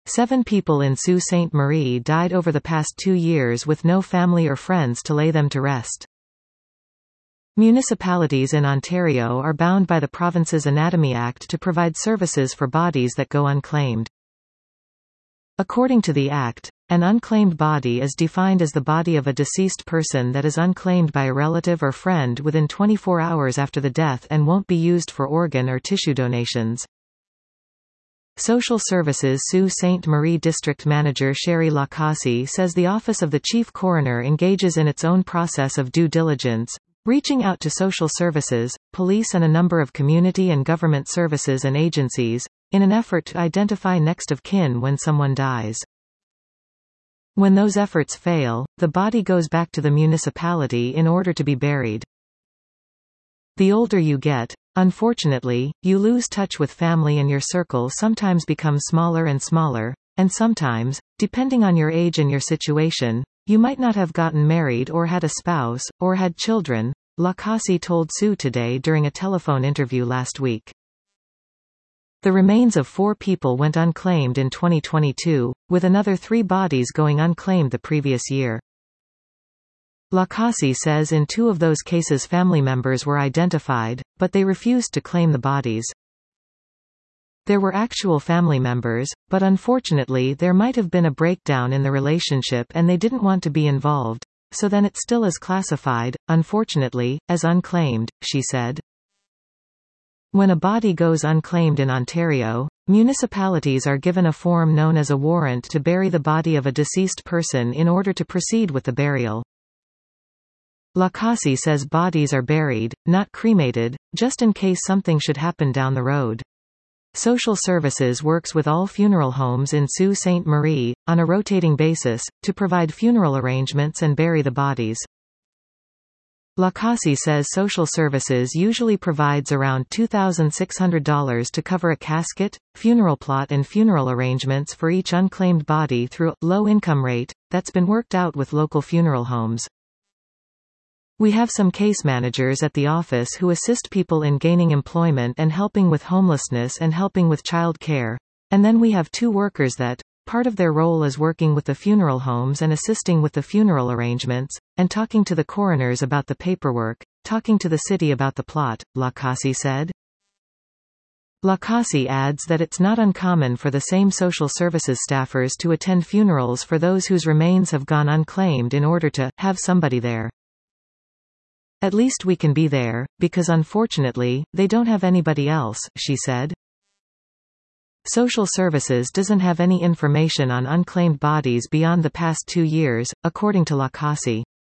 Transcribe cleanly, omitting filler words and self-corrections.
7 people in Sault Ste. Marie died over the past 2 years with no family or friends to lay them to rest. Municipalities in Ontario are bound by the province's Anatomy Act to provide services for bodies that go unclaimed. According to the Act, an unclaimed body is defined as the body of a deceased person that is unclaimed by a relative or friend within 24 hours after the death and won't be used for organ or tissue donations. Social Services Sault Ste. Marie District Manager Sherry Lacasse says the Office of the Chief Coroner engages in its own process of due diligence, reaching out to social services, police and a number of community and government services and agencies, in an effort to identify next of kin when someone dies. When those efforts fail, the body goes back to the municipality in order to be buried. The older you get, unfortunately, you lose touch with family and your circle sometimes becomes smaller and smaller, and sometimes, depending on your age and your situation, you might not have gotten married or had a spouse, or had children, Lacasse told Sault Today during a telephone interview last week. The remains of 4 people went unclaimed in 2022, with another 3 bodies going unclaimed the previous year. Lacasse says in 2 of those cases family members were identified, but they refused to claim the bodies. There were actual family members, but unfortunately there might have been a breakdown in the relationship and they didn't want to be involved, so then it still is classified, unfortunately, as unclaimed, she said. When a body goes unclaimed in Ontario, municipalities are given a form known as a warrant to bury the body of a deceased person in order to proceed with the burial. Lacasse says bodies are buried, not cremated, just in case something should happen down the road. Social Services works with all funeral homes in Sault Ste. Marie, on a rotating basis, to provide funeral arrangements and bury the bodies. Lacasse says Social Services usually provides around $2,600 to cover a casket, funeral plot and funeral arrangements for each unclaimed body through a low-income rate that's been worked out with local funeral homes. We have some case managers at the office who assist people in gaining employment and helping with homelessness and helping with child care, and then we have 2 workers that, part of their role is working with the funeral homes and assisting with the funeral arrangements, and talking to the coroners about the paperwork, talking to the city about the plot, Lacasse said. Lacasse adds that it's not uncommon for the same social services staffers to attend funerals for those whose remains have gone unclaimed in order to have somebody there. At least we can be there, because unfortunately, they don't have anybody else, she said. Social Services doesn't have any information on unclaimed bodies beyond the past 2 years, according to Lacasse.